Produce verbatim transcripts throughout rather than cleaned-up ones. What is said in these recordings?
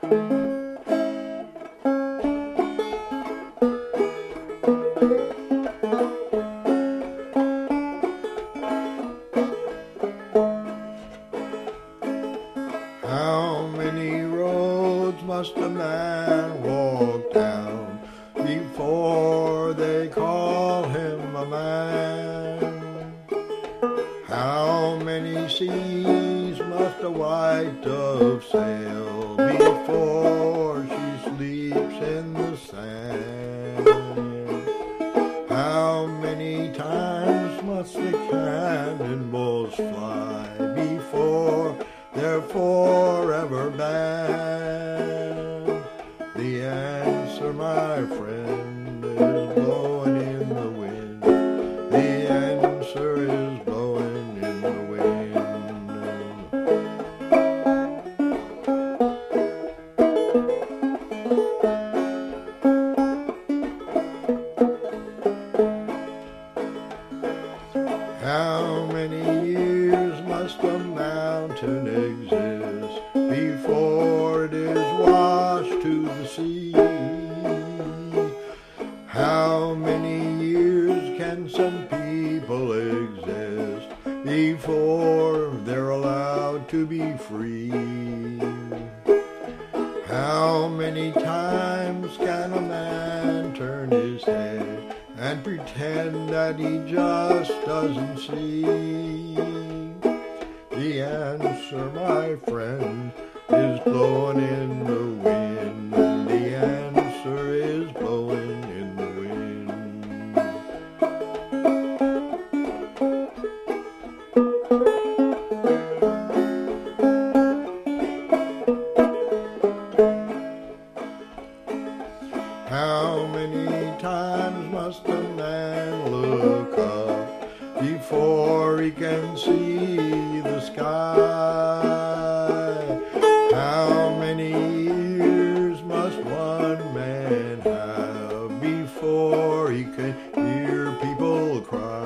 How many roads must a man walk down before they call him a man? How many seas must a white dove sail before she sleeps in the sand? How many times must the cannonballs fly before they're forever banned? The answer, my friend, is blowing in the wind. The answer is blowing in the wind. How many years must a mountain exist before it is washed to the sea? How many years can some people exist before they're allowed to be free? How many times can a man turn his head and pretend that he just doesn't see? The answer, my friend, is blowing in the wind. The answer is blowing in the wind. How many times must a man look up before he can see the sky? How many years must one man have before he can hear people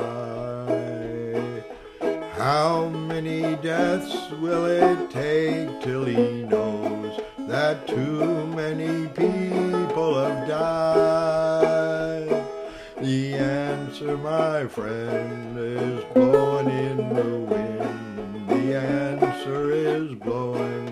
cry? How many deaths will it take till he knows that too many people have died? The answer, my friend, is blowing in the wind. The answer is blowing